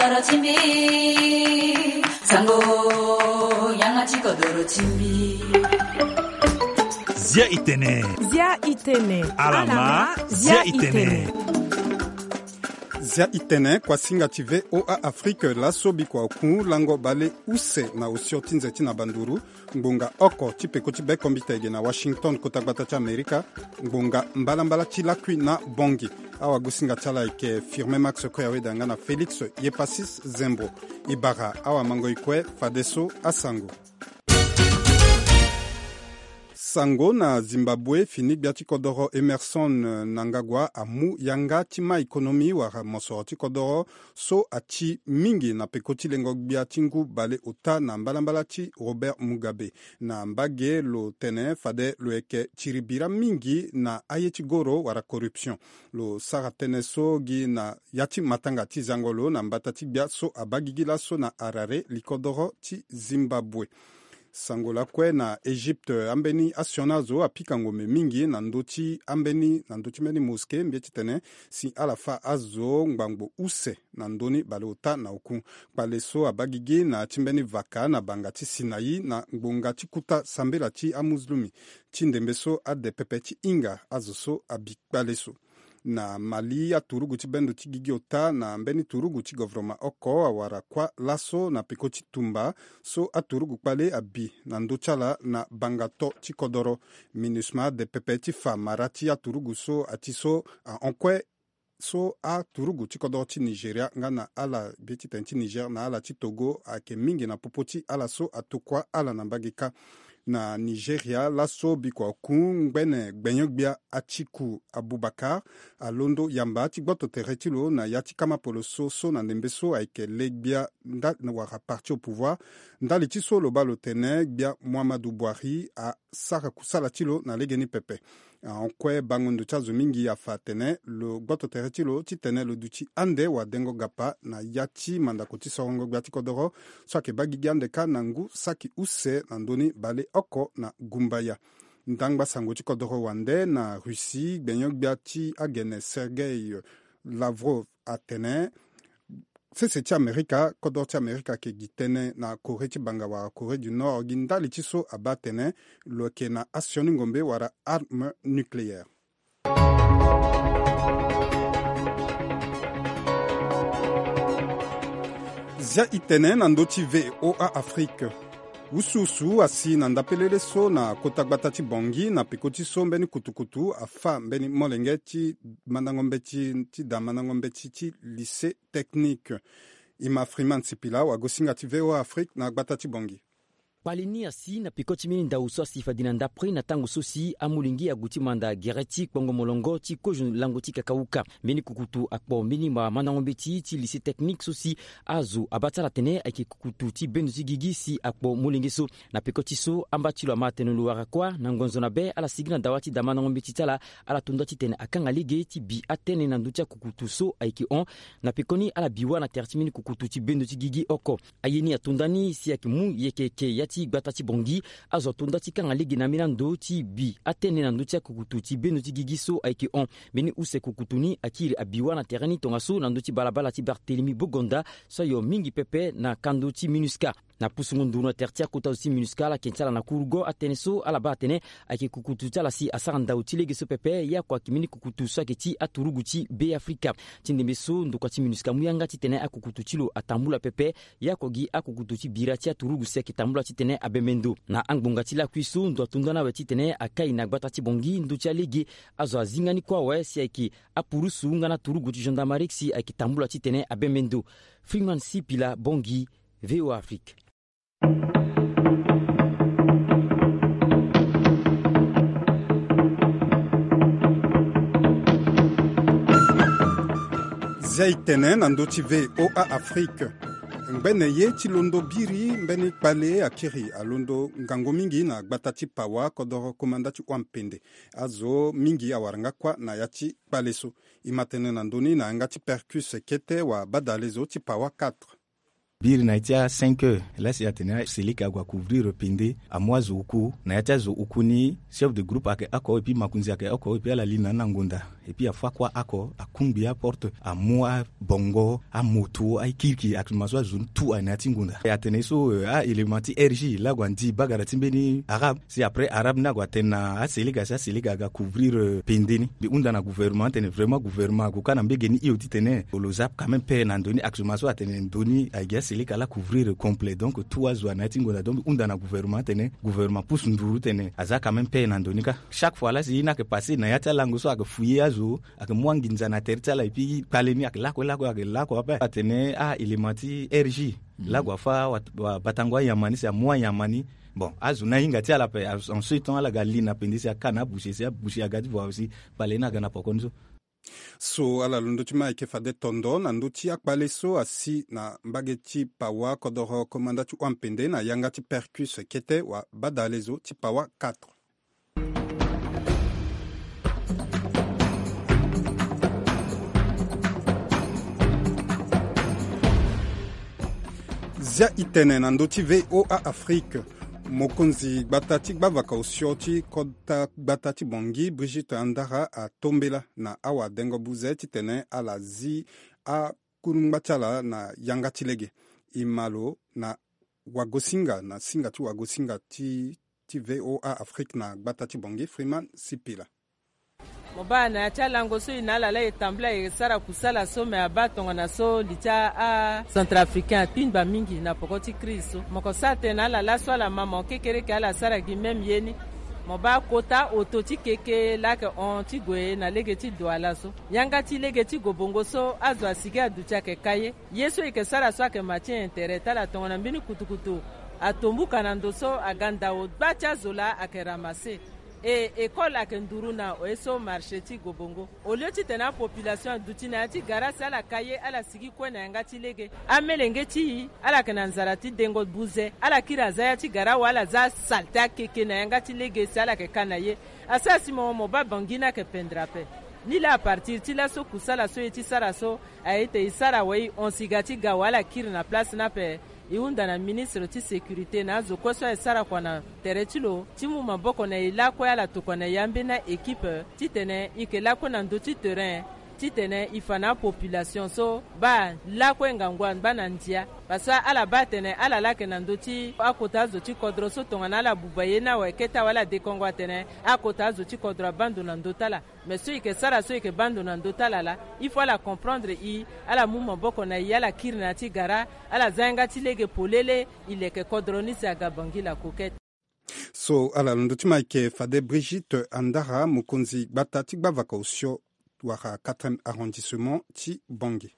kodoro chimbi sango yangachi kodoro chimbi Zia itene alama zia itene Zia itene kwa singa tive oa Afrique laso bikwa oku lango bale use na usioti nzeti na banduru ngbonga oko tipeko tibe kombitege na Washington kotagbata cha Amerika ngbonga mbala tilakwi na bongi awa gusinga chala ike firme Max Koyawe danga na Felix Yepasis Zembo ibara awa mango ikwe fadeso asango Sango na Zimbabwe fini biati kodoro Emerson Nangagwa amu yanga tima ekonomi wa mosoroti kodoro so ati mingi na pekoti lengo biati ngu bale ota na mbala ti Robert Mugabe na mbage lo tene fade lo eke chiribira mingi na ayeti goro wara corruption lo sara tene so gi na yati matanga ti zangolo na mbatati bia so abagigila so na arare likodoro ti Zimbabwe Sangola kwe na Egypte ambeni asionazo apika ngome mingi na ndoti ambeni na ndoti meni moske mbieti tene si alafa azo ngbango use na ndoni balota na oku paleso abagigi na timbeni vaka na bangati Sinai na ngbongati kuta sambela ti amuzlumi tindembeso ade pepeti inga azoso abikpaleso na Mali aturugu ti bendo ti gigiota na mbeni turugu ti government oko awara kwa laso na pekoti tumba so aturugu pale abi na ndochala na bangato ti kodoro minusma de pepe ti fa marati aturugu so atiso a onkwe so a turugu ti kodoro ti Nigeria nga na ala beti ten ti Niger na ala ti Togo ake mingi na popoti ala so atukwa ala na mbagika na Nigeria laso bikwa kun gbene gbenyogbia Atiku Abubakar alondo yamba ti gboto teretilo na yati kama polo so na nembeso aike legbia nda wara parti au pouvoir ndali ti so lo balo tene gbia Muhammadu Buhari a sara kusala tilo na legeni pepe onkwe bangondo chazo mingi afa tene lo gboto teretilo ti tene lo duti ande wa dengo gapa na yati mandako ti sorongo gbia ti kodoro so ake bagigi ande ka nangu saki use na ndoni bale oko na gumbaya ndangba sango ti kodoro wande na Russie gbenyo gbia ti agene Sergei Lavrov atene sese ti Amerika kodoro ti Amerika ke gi tënë na Corée ti banga wara Corée du Nord gi ndali ti so aba tënë lo yeke na asioni ngombe wara arme nucléaire zia itene na ndö ti VOA Afrique ususu asi na ndapelele so na kota gbata ti bongi na peko ti so mbeni kutukutu afa mbeni molenge ti mandangombe ti da mandangombe ti lycée technique ima Freeman Sipila wa gosinga ti VOA Afrique na gbata ti bongi palini asi na pikoti mini nda uso asi fadina nda pri na tango sosi amulingi aguti manda gereti kongo molongo ti koju lango ti kakauka mini kukutu akpo mini ma manangombe ti lycée technique sosi azu abatala tene ake kukutu ti benu ti gigi si akpo mulingi so na pikoti so ambati lo amatenu lo arakwa na ngonzo na be ala sigina dawati da manangombe ti tala ala tunda ti tene akanga lige ti bi atene na ndutia kukutu so aiki on na pikoni ala biwa na terti mini kukutu ti benu ti gigi oko ayeni atundani si ake mu yekeke yati gbata ti bongi azo tunda ti kanga ligi na mina ndo ti bi atene na ndo ti kukutu ti benu ti gigi so ayeke on meni use kukutu ni akiri abiwa na tereni tonga so na ndo ti balabala ti Barthélemy Bogonda so yo mingi pepe na kando ti MINUSCA na pusungu ndunu terti akota si MINUSCA la kentala na kurugo atene so ala ba atene ayeke kukutu ti ala si asara ndau ti lege so pepe ya kwa kimini kukutu so ayeke ti aturugu ti be Afrika ti ndembe so ndokua ti MINUSCA mu yanga ti tene akukutu ti lo atambula pepe ya kwa gi akukutu ti bira ti aturugu si ayeke tambula ti tene abemendo na angbonga ti lakui so ndo atundana awe ti tene akai na gbata ti bongi ndo ti alege azo azingani kue awe si ayeke apurusu nga na turugu ti gendarmerie si ayeke tambula ti tene abemendo Freeman Sipila bongi VOA Afrique. zia itene na ndö ti VOA Afrique ngbene ye ti londo biri mbeni kpale akiri alondo ngango mingi na gbata ti pawa kodoro komanda ti wampende azo mingi awaranga kwa na ya ti kpale so i matene na ndöni na yanga ti percus kete wa badale zo ti pawa 4 biri na itia 5 heures lasi ya tene seliki agua couvrir pende amua zo uku na yatia zo uku ni chef de groupe ake ako epi makunzi ake ako epi ala lina na ngonda et puis a fa kwa ako a kumbia porte a moi bongo a moto a kirki a tumaso zone tout a natingunda ya teneso a elementi RJ la gwandi bagara timbeni arabe si après arabe na gwatena a seliga ga couvrir pendeni bi unda na gouvernement tene vraiment gouvernement ko kana mbegeni iyo titene olozap quand même pe na ndoni akumaso atene ndoni a ga seliga la couvrir complet donc tout azwa natingunda donc unda na gouvernement tene gouvernement pousse nduru tene aza quand même pe na ndoni ka chaque fois là si na que passer na yata lango so a fouiller azo a mwanginza na tertala et puis kaleni ak lako apa atene a elementi RJ la gwafa wa batangwa yamani c'est moi yamani bon azuna inga tia la pe ensuite on la galina pendisi akana boucher agadi voir aussi balena gana pokonzo so ala lundutima ke fade tondo na nduti akbale so asi na mbageti pawa kodoro komandatu wampende na yangati percus kete wa badalezo ti pawa 4 zia itene na ndoti VOA Afrique mokonzi batati gbavaka osioti kota batati bongi Brigitte Andara a tombela na awa dengo buze titene ala zi a kurumbatala na yangati lege imalo na wagosinga na singatu wagosinga ti VOA Afrique na batati bongi Freeman Sipila mobana ya chalango so inala la etambla esara kusala so me abatonga na so licha a centrafricain pinba mingi na pokoti kristo moko sate na la swala mama kekere kala sara gi mem yeni moba kota ototi keke la ke on ti gwe na legeti douala so yanga ti legeti gobongo so azwa siga ducha ke kaye yeso ke sara so ke matien intérêt tala tonga na mbini kutukutu atombuka na ndoso aganda o bacha zola akeramase et école ak nduruna oeso marché ti gobongo olio ti tena population dutina ti garasi ala kaye ala sigi kwena yanga ti lege amelenge ti ala kana nzara ti dengo buze ala kira zaya ti gara wala za salta keke na yanga ti lege si ala ke kana ye asasi mo ba bangina ke pendrape ni la partir ti la so kusala so ti sara so aite isara wei on sigati ga wala kira na place na pe iunda na ministre ti sécurité na zo koso esara kwana teretilo timu maboko na ilako ya la tokona yambe na équipe titene ikela kona ndo ti terrain titene ifana population so ba lako ngangwan bana ndia basa ala batene ala lake na ndo ti akota zo ti kodro so tonga na la bubaye na weketa wala de kongwa tene akota zo ti kodro bando na ndo tala mais so ike sara so ike bando na ndo tala la il faut la comprendre ala mu maboko na yala kirna ti gara ala zanga ti lege polele ileke kodro ni sa gabangi la coquette so ala ndutima ke fade Brigitte Andara mukunzi batati gbavaka osio waka 4e arrondissement ti Bongi.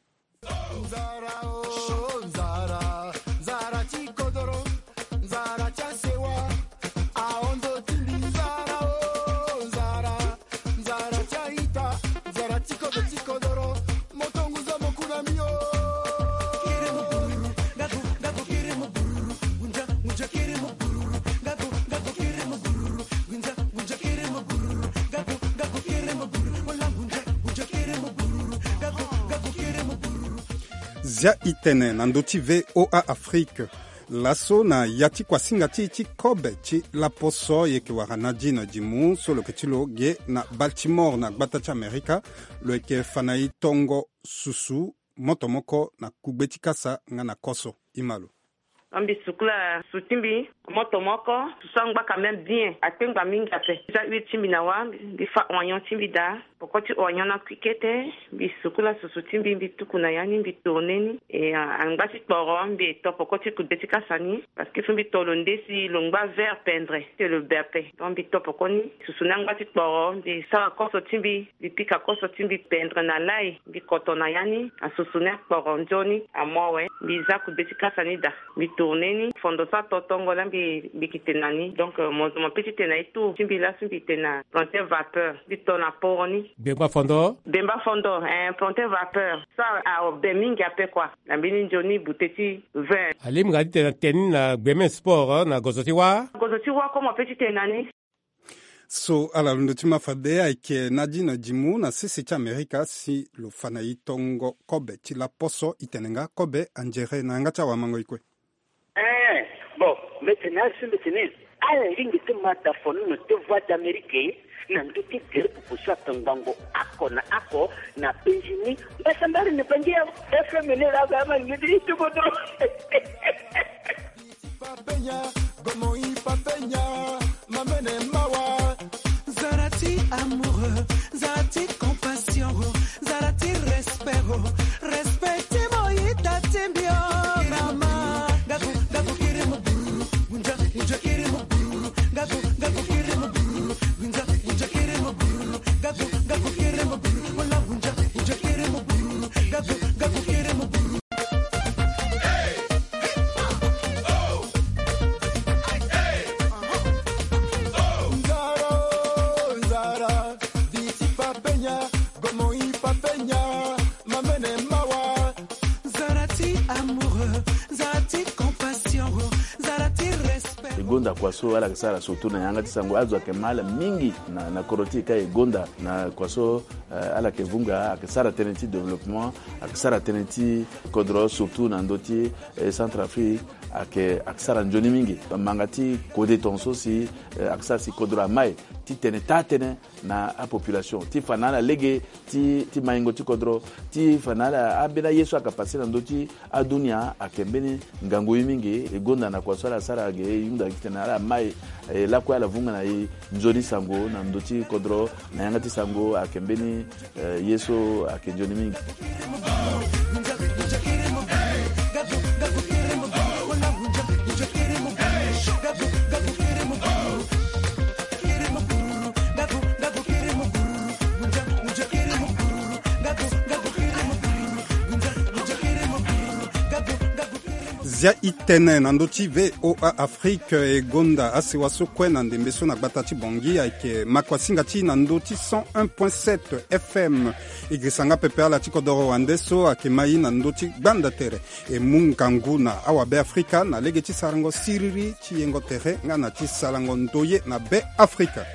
Zia itene na ndoti VOA Afrique laso na yati kwa singa ti kobe ti la poso yeke wara Nadine Dimu solo ke ti lo ge na Baltimore na gbata ti Amerika lo yeke fanai tongo susu moto moko na kugbe ti kasa nga na koso imalo ambi sukula sutimbi moto moko susangba quand même bien atengba mingi ape za timbi na wa bi fa onyon timbi da pokoti onyon na kwikete bi sukula susutimbi bi tukuna yani bi toneni e angba ti toro bi to pokoti kudeti kasani parce que fumbi tolonde si longba vert peindre c'est le berpe donc bi to pokoni susunangba ti toro bi sa koso timbi bi pika koso timbi peindre na lai bi kotona yani asusuna toro njoni amowe bi za kudeti kasani da bi tourneni fondo sa totongo la bi kitenani donc mon petit tena tout timbi la simbi tena planter vapeur bi tona poroni bemba fondo planter vapeur ça a bemingi ape quoi na bini njoni buteti vin alim ngadi tena teni na gbeme sport na gozotiwa comme petit tenani so ala lundutima fade aike Nadine Dimu na sisi ti Amerika si lo fana itongo kobe ti la poso itenenga kobe anjere na nga cha wamango ikwe bon, maintenant, ala ringi te mata fono te voix d'Amérique na nduti tere kukusha tangango ako na penjini basambari ne pangia FM ne la gama ngidi tukodo papenya gomo i papenya mamene mawa zarati amoureux zarati compassion zarati respect respecte moita tembio mama gaku gaku kiremo bunja bunja kiremo gaku gaku kiremo bunja bunja kiremo gaku gaku kiremo wala bunja bunja kiremo gaku gaku kiremo Gonda kwa so ala kasara surtout na yanga tisango azo akemala mingi na koroti kai gonda na kwa so ala kevunga akasara tenenti développement akasara tenenti kodro surtout na ndoti Centrafrique akasara njoni mingi mangati kode tonso si akasara si kodro mai ti tene na a population ti fanala lege ti maingo ti kodro ti fanala abela yesu akapasi na ndoti adunia akembeni ngango mingi gonda na kwa so ala sara ge yunda kitana mai la kwa la vunga na njoni sango na ndoti kodro na yanga ti sango akembeni yesu akenjoni mingi Zia itene na ndoti VOA Afrique e Gonda asiwaso kwena ndembeso na batati bongi aike makwasinga ti na ndoti 101.7 FM igrisanga pepe ala tiko doro wandeso ake mai na ndoti gbanda tere e mungangu na awa be Afrika na lege ti sarango siriri ti yengo tere nga na ti salango ndoye na be Afrika.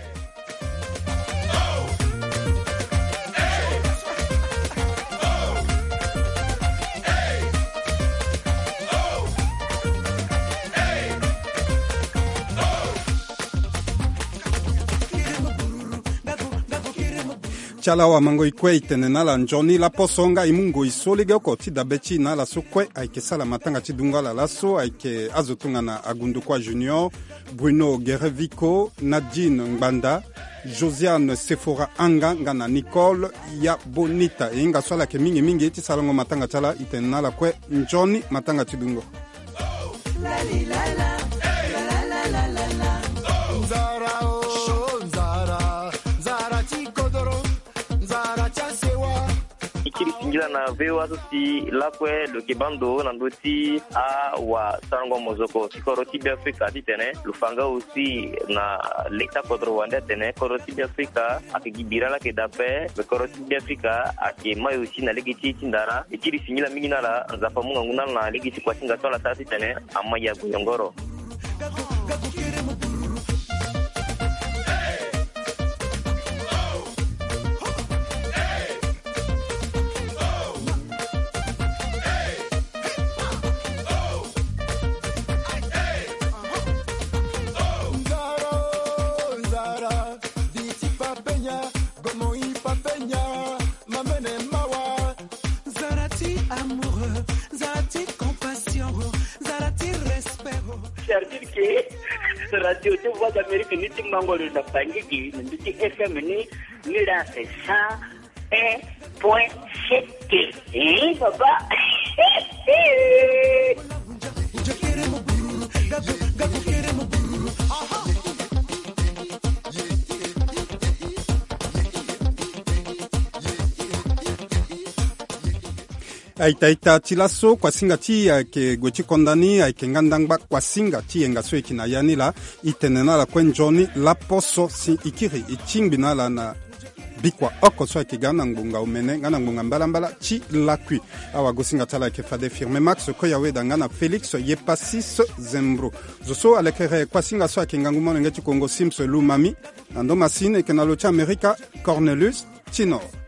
Chala wa mango ikwe itene na la njoni la posonga imungo isolige oko ti dabechi na la sokwe aike sala matanga ti dunga la laso aike azotunga na agundu kwa Junior, Bruno Gereviko, Nadine Ngbanda, Josiane Sephora Anga ngana Nicole ya Bonita inga swala ke mingi ti salongo matanga chala itene na la kwe njoni matanga ti dungo. Ngila na vewa si lakwe lo kibando na ndoti a wa sango mozoko sikoroti bi Afrika ditene lufanga aussi na lekta kodro wande tene koroti bi Afrika akigibira la kedape be koroti bi Afrika ake mai aussi na legiti tindara ikiri singila mingi na la nzafa munga nguna na legiti kwa singa tola tati tene amaya guyongoro Radio te voix d'Amérique ni ti mangolo na pangiki ni ti FM ni la c'est 101.7 baba Aita tilaso kwa singa ti ke gwechi kondani aike ngandangba kwa singa ti engaso ekina yanila itenena la kwenjoni la poso si ikiri ichingbi na bikwa oko so ake gana ngbunga umene ngana ngbunga mbala ti lakui awa gosinga tala ke fade firme max ko yawe dangana Felix Yepasis Zembro zoso alekere kwa singa so ake ngangumone ngeti Kongo Sims Lumami nando masine ke na locha America Cornelius Chino